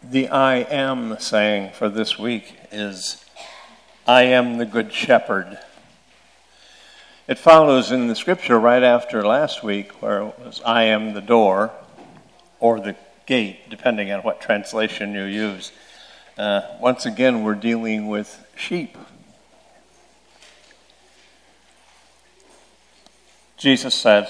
The I am saying for this week is, I am the good shepherd. It follows in the scripture right after last week where it was, I am the door, or the gate, depending on what translation you use. Once again, we're dealing with sheep. Jesus says,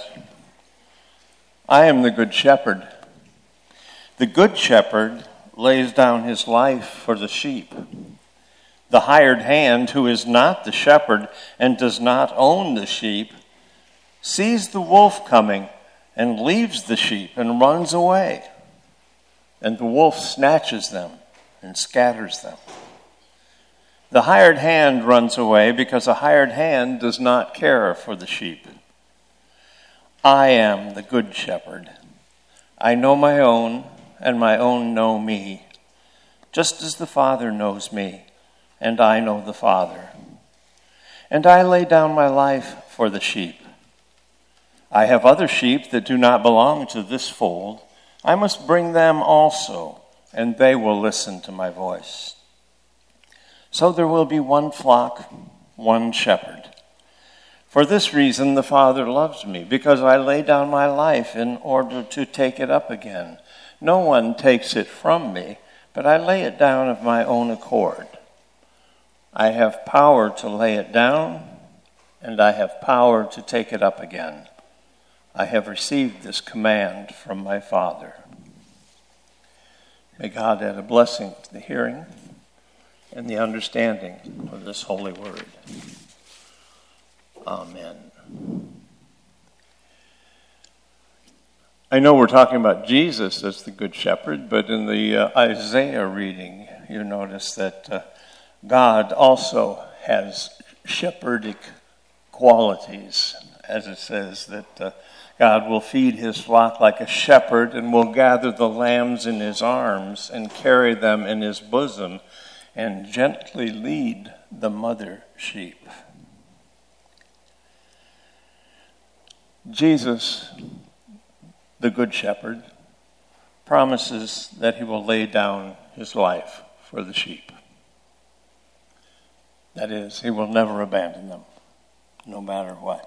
I am the good shepherd. The good shepherd lays down his life for the sheep. The hired hand, who is not the shepherd and does not own the sheep, sees the wolf coming and leaves the sheep and runs away. And the wolf snatches them and scatters them. The hired hand runs away because a hired hand does not care for the sheep. I am the good shepherd. I know my own, and my own know me, just as the Father knows me, and I know the Father. And I lay down my life for the sheep. I have other sheep that do not belong to this fold. I must bring them also, and they will listen to my voice. So there will be one flock, one shepherd. For this reason the Father loves me, because I lay down my life in order to take it up again. No one takes it from me, but I lay it down of my own accord. I have power to lay it down, and I have power to take it up again. I have received this command from my Father. May God add a blessing to the hearing and the understanding of this holy word. Amen. I know we're talking about Jesus as the Good Shepherd, but in the Isaiah reading, you notice that God also has shepherdic qualities, as it says that God will feed his flock like a shepherd and will gather the lambs in his arms and carry them in his bosom and gently lead the mother sheep. Jesus, the Good Shepherd, promises that he will lay down his life for the sheep. That is, he will never abandon them, no matter what.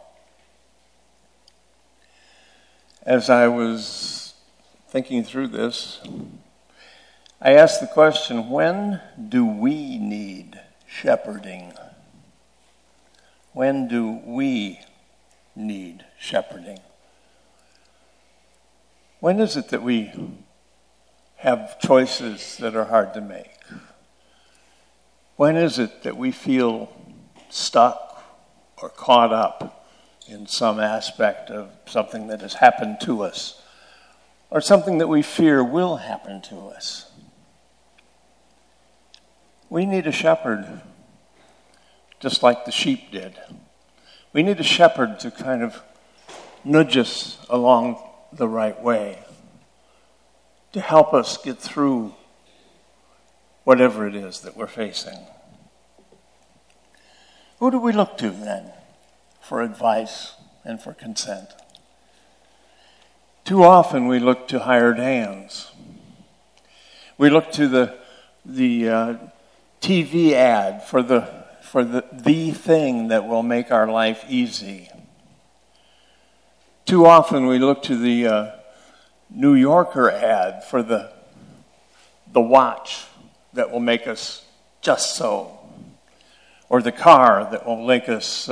As I was thinking through this, I asked the question, when do we need shepherding? When do we need shepherding? When is it that we have choices that are hard to make? When is it that we feel stuck or caught up in some aspect of something that has happened to us or something that we fear will happen to us? We need a shepherd just like the sheep did. We need a shepherd to kind of nudge us along the right way, to help us get through whatever it is that we're facing. Who do we look to then for advice and for consent? Too often we look to hired hands. We look to the TV ad for the thing that will make our life easy. Too often we look to the New Yorker ad for the watch that will make us just so, or the car that will make us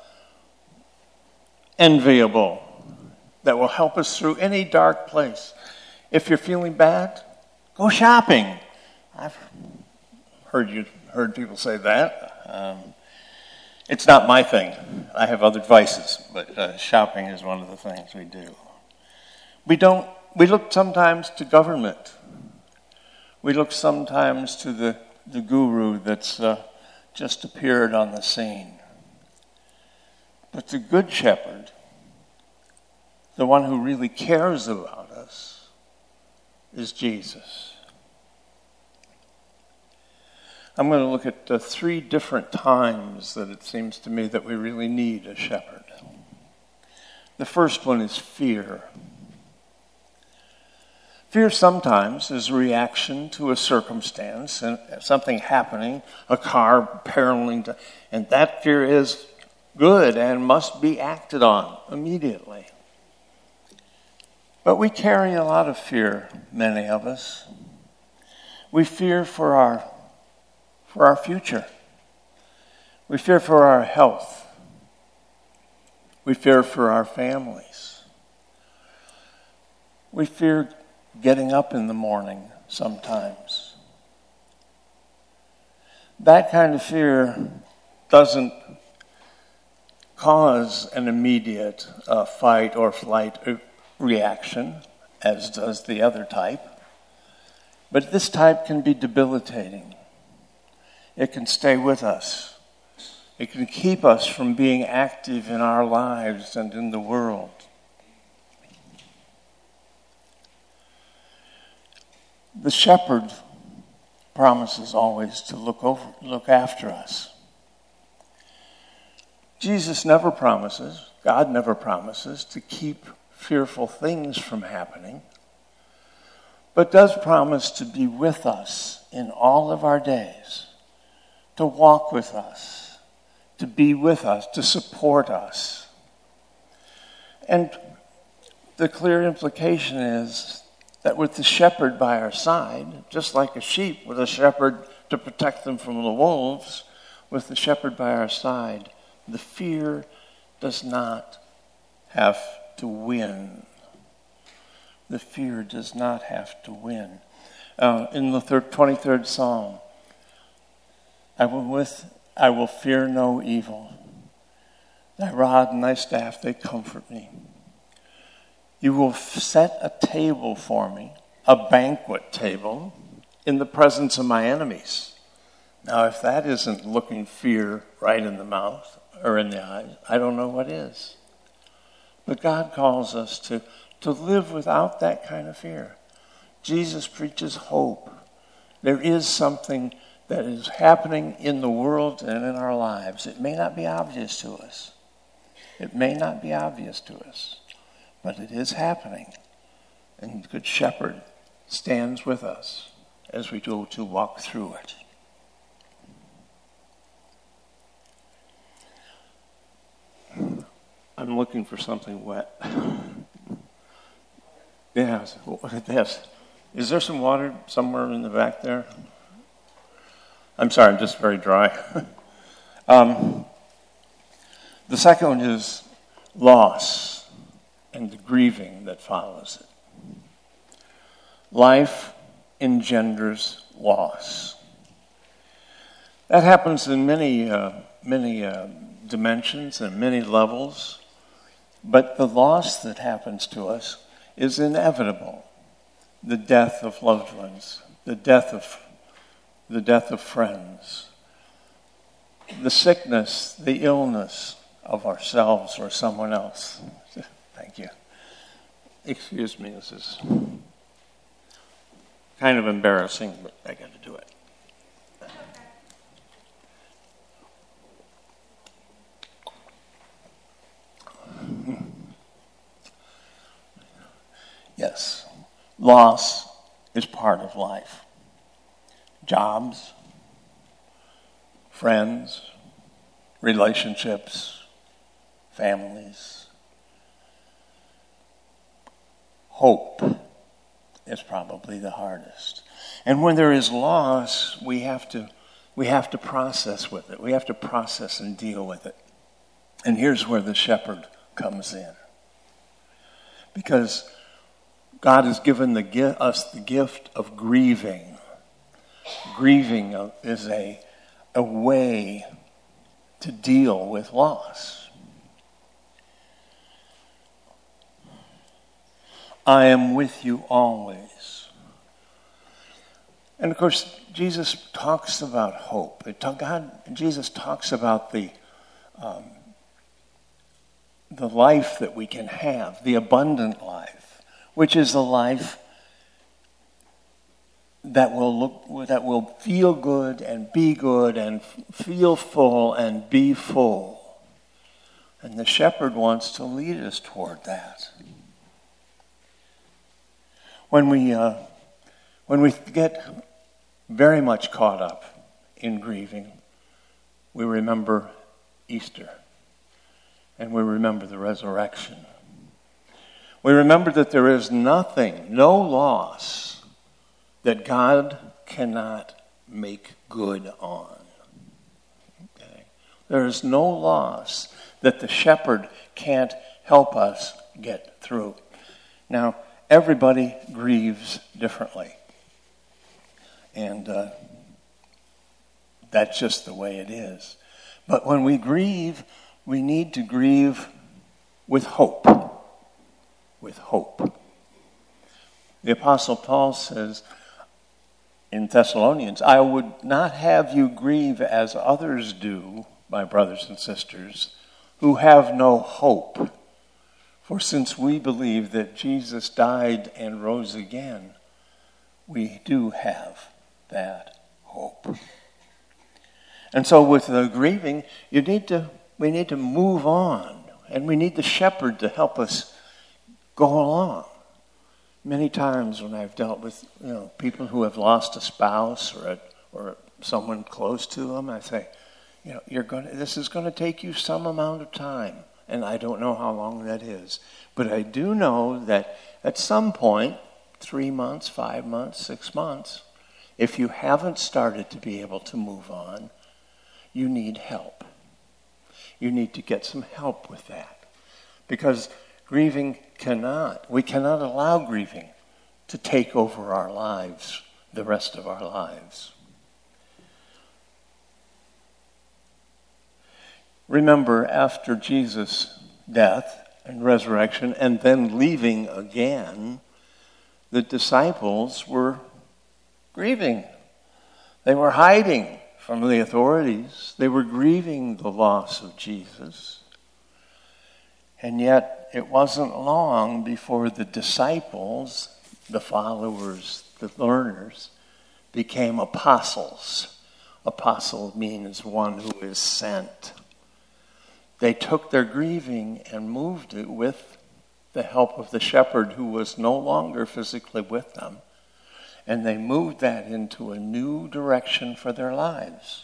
enviable, that will help us through any dark place. If you're feeling bad, go shopping. I've heard people say that. It's not my thing. I have other vices, but shopping is one of the things we do. We look sometimes to government. We look sometimes to the guru that's just appeared on the scene. But the Good Shepherd, the one who really cares about us, is Jesus. I'm going to look at 3 different times that it seems to me that we really need a shepherd. The first one is fear. Fear sometimes is a reaction to a circumstance and something happening, a car barreling, and that fear is good and must be acted on immediately. But we carry a lot of fear, many of us. We fear for our future. We fear for our health. We fear for our families. We fear getting up in the morning sometimes. That kind of fear doesn't cause an immediate fight or flight reaction, as does the other type. But this type can be debilitating. It can stay with us. It can keep us from being active in our lives and in the world. The shepherd promises always to look after us. Jesus never promises, God never promises to keep fearful things from happening, but does promise to be with us in all of our days, to walk with us, to be with us, to support us. And the clear implication is that with the shepherd by our side, just like a sheep with a shepherd to protect them from the wolves, with the shepherd by our side, the fear does not have to win. The fear does not have to win. In the 23rd Psalm, I will fear no evil. Thy rod and thy staff, they comfort me. You will set a table for me, a banquet table, in the presence of my enemies. Now, if that isn't looking fear right in the mouth or in the eyes, I don't know what is. But God calls us to live without that kind of fear. Jesus preaches hope. There is something that is happening in the world and in our lives. It may not be obvious to us. It may not be obvious to us, but it is happening. And the Good Shepherd stands with us as we go to walk through it. I'm looking for something wet. Yes. Is there some water somewhere in the back there? I'm sorry, I'm just very dry. The second one is loss and the grieving that follows it. Life engenders loss. That happens in many dimensions and many levels, but the loss that happens to us is inevitable. The death of loved ones, the death of friends, the sickness, the illness of ourselves or someone else. Thank you. Excuse me, this is kind of embarrassing, but I got to do it. Yes, loss is part of life. Jobs, friends, relationships, families. Hope is probably the hardest. And when there is loss, we have to process with it. We have to process and deal with it. And here's where the shepherd comes in. Because God has given us the gift of grieving. Grieving is a way to deal with loss. I am with you always. And of course, Jesus talks about hope. Jesus talks about the life that we can have, the abundant life, which is the life that will feel good and be good and feel full and be full. And the shepherd wants to lead us toward that. When we get very much caught up in grieving, we remember Easter, and we remember the resurrection. We remember that there is nothing, no loss, that God cannot make good on. Okay? There is no loss that the shepherd can't help us get through. Now, everybody grieves differently. And that's just the way it is. But when we grieve, we need to grieve with hope. With hope. The Apostle Paul says in Thessalonians, I would not have you grieve as others do, my brothers and sisters, who have no hope. For since we believe that Jesus died and rose again, we do have that hope. And so with the grieving, we need to move on, and we need the shepherd to help us go along. Many times when I've dealt with people who have lost a spouse or someone close to them, I say, this is going to take you some amount of time, and I don't know how long that is, but I do know that at some point, 3 months, 5 months, 6 months, if you haven't started to be able to move on, you need help. You need to get some help with that. Because we cannot allow grieving to take over our lives, the rest of our lives. Remember, after Jesus' death and resurrection, and then leaving again, the disciples were grieving. They were hiding from the authorities. They were grieving the loss of Jesus. And yet, it wasn't long before the disciples, the followers, the learners, became apostles. Apostle means one who is sent. They took their grieving and moved it with the help of the shepherd who was no longer physically with them. And they moved that into a new direction for their lives.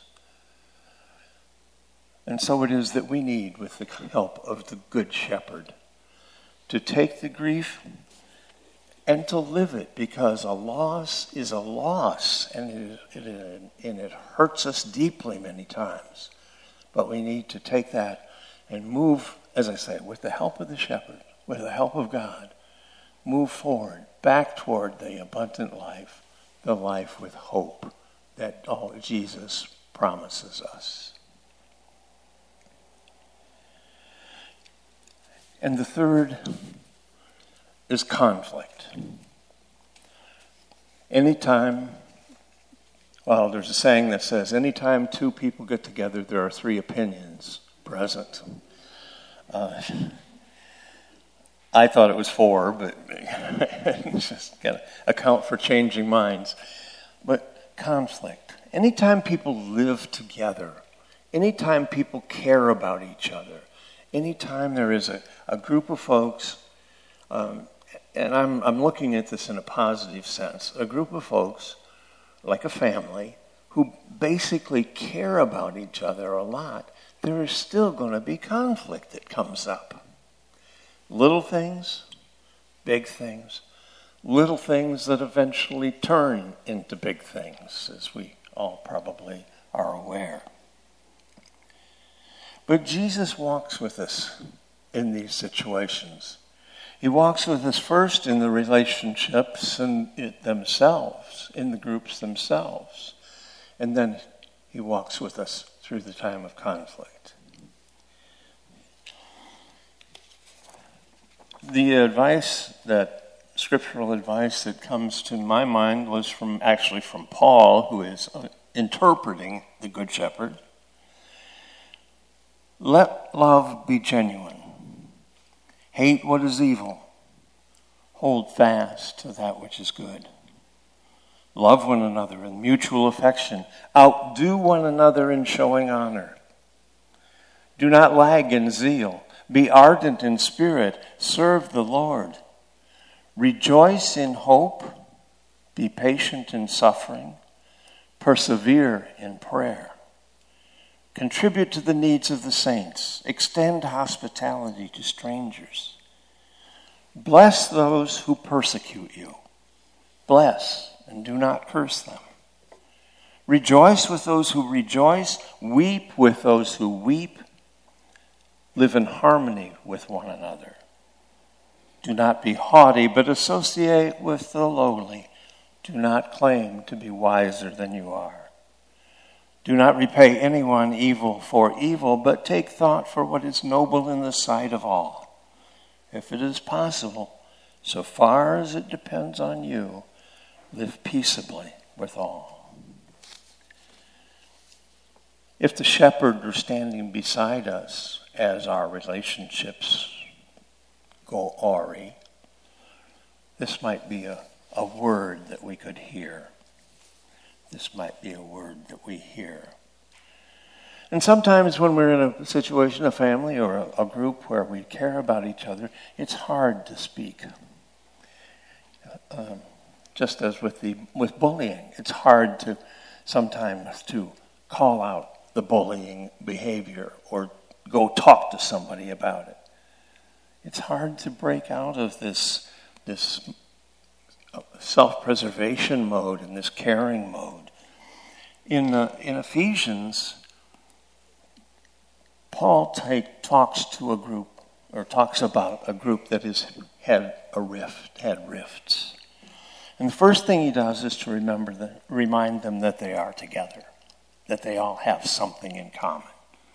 And so it is that we need, with the help of the Good Shepherd, to take the grief and to live it, because a loss is a loss, and it hurts us deeply many times. But we need to take that and move, as I say, with the help of the shepherd, with the help of God, move forward, back toward the abundant life, the life with hope that Jesus promises us. And the third is conflict. There's a saying that says, anytime two people get together, there are 3 opinions present. I thought it was 4, but just got to account for changing minds. But conflict. Anytime people live together, anytime people care about each other, anytime there is a group of folks, and I'm looking at this in a positive sense, a group of folks, like a family, who basically care about each other a lot, there is still going to be conflict that comes up. Little things, big things, little things that eventually turn into big things, as we all probably are aware. But Jesus walks with us in these situations. He walks with us first in the relationships and themselves, in the groups themselves. And then he walks with us through the time of conflict. The scriptural advice that comes to my mind was from Paul, who is interpreting the Good Shepherd. Let love be genuine. Hate what is evil. Hold fast to that which is good. Love one another in mutual affection. Outdo one another in showing honor. Do not lag in zeal. Be ardent in spirit. Serve the Lord. Rejoice in hope, be patient in suffering, persevere in prayer. Contribute to the needs of the saints, extend hospitality to strangers. Bless those who persecute you. Bless and do not curse them. Rejoice with those who rejoice, weep with those who weep. Live in harmony with one another. Do not be haughty, but associate with the lowly. Do not claim to be wiser than you are. Do not repay anyone evil for evil, but take thought for what is noble in the sight of all. If it is possible, so far as it depends on you, live peaceably with all. If the shepherd were standing beside us as our relationships go awry, this might be a word that we could hear. This might be a word that we hear. And sometimes when we're in a situation, a family or a group where we care about each other, it's hard to speak. Just as with bullying, it's hard to sometimes to call out the bullying behavior or go talk to somebody about it. It's hard to break out of this self-preservation mode and this caring mode. In Ephesians, Paul talks to a group, or talks about a group that had rifts. And the first thing he does is to remind them that they are together, that they all have something in common.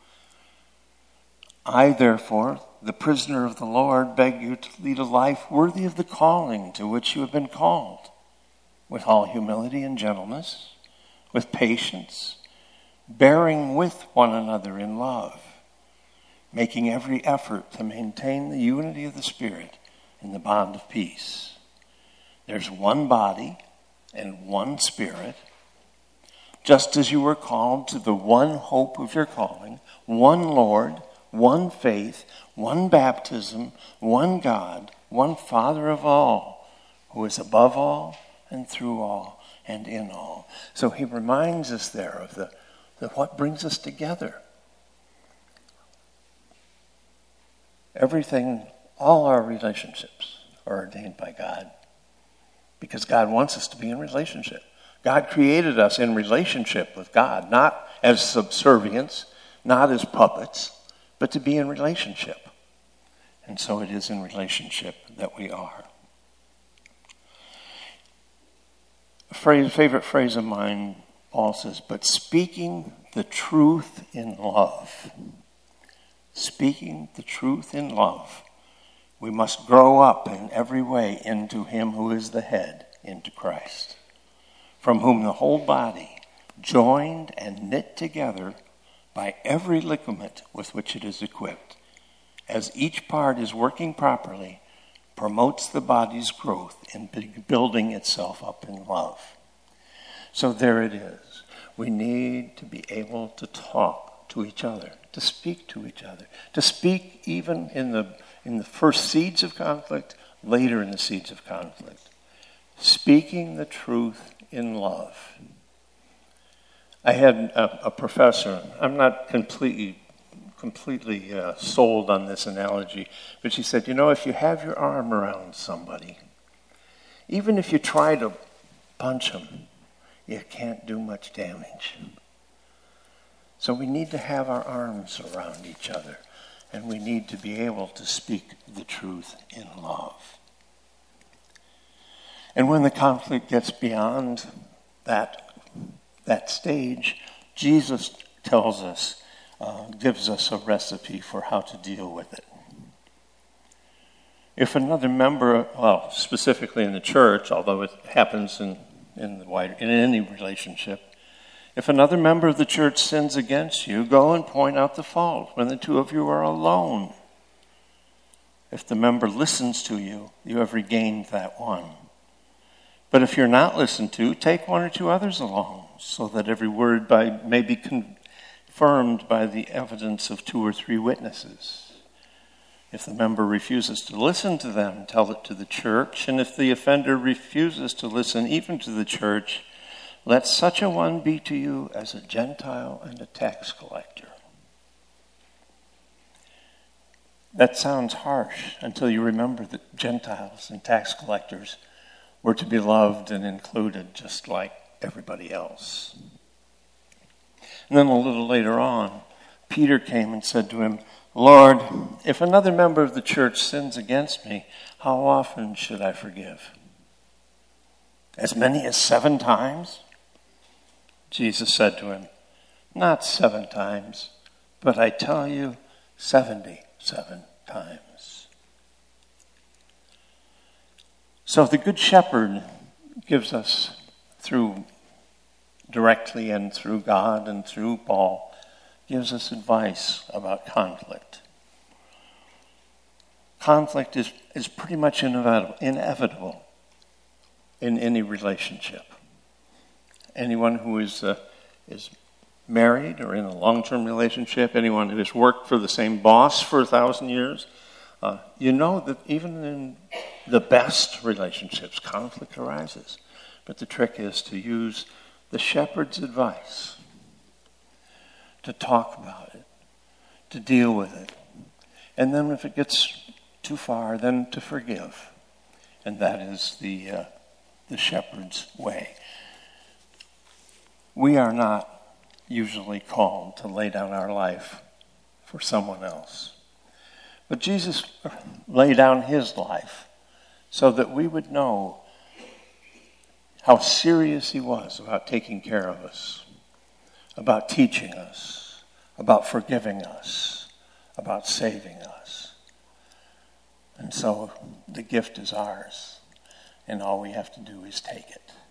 I, therefore, the prisoner of the Lord, beg you to lead a life worthy of the calling to which you have been called, with all humility and gentleness, with patience, bearing with one another in love, making every effort to maintain the unity of the Spirit in the bond of peace. There's one body and one Spirit, just as you were called to the one hope of your calling, one Lord, one faith, one baptism, one God, one Father of all, who is above all and through all and in all. So he reminds us there of the what brings us together. Everything, all our relationships are ordained by God, because God wants us to be in relationship. God created us in relationship with God, not as subservients, not as puppets, but to be in relationship. And so it is in relationship that we are. A favorite phrase of mine, Paul says, but speaking the truth in love. Speaking the truth in love. We must grow up in every way into him who is the head, into Christ, from whom the whole body, joined and knit together by every ligament with which it is equipped, as each part is working properly, promotes the body's growth in building itself up in love. So there it is. We need to be able to talk to each other, to speak to each other, to speak even in the first seeds of conflict, later in the seeds of conflict. Speaking the truth in love. I had a professor, I'm not completely sold on this analogy, but she said, if you have your arm around somebody, even if you try to punch them, you can't do much damage. So we need to have our arms around each other, and we need to be able to speak the truth in love. And when the conflict gets beyond that stage, Jesus tells us, gives us a recipe for how to deal with it. If another member, specifically in the church, although it happens in any relationship, if another member of the church sins against you, go and point out the fault when the two of you are alone. If the member listens to you, you have regained that one. But if you're not listened to, take one or two others along, so that every word may be confirmed by the evidence of 2 or 3 witnesses. If the member refuses to listen to them, tell it to the church. And if the offender refuses to listen even to the church, let such a one be to you as a Gentile and a tax collector. That sounds harsh until you remember that Gentiles and tax collectors were to be loved and included just like everybody else. And then a little later on, Peter came and said to him, Lord, if another member of the church sins against me, how often should I forgive? As many as 7 times? Jesus said to him, not 7 times, but I tell you, 77 times. So the Good Shepherd gives us, through directly and through God and through Paul, gives us advice about conflict. Conflict is pretty much inevitable in any relationship. Anyone who is married or in a long-term relationship, anyone who has worked for the same boss for 1,000 years, you know that even in the best relationships, conflict arises. But the trick is to use the shepherd's advice, to talk about it, to deal with it. And then if it gets too far, then to forgive. And that is the shepherd's way. We are not usually called to lay down our life for someone else. But Jesus laid down his life so that we would know how serious he was about taking care of us, about teaching us, about forgiving us, about saving us. And so the gift is ours, and all we have to do is take it.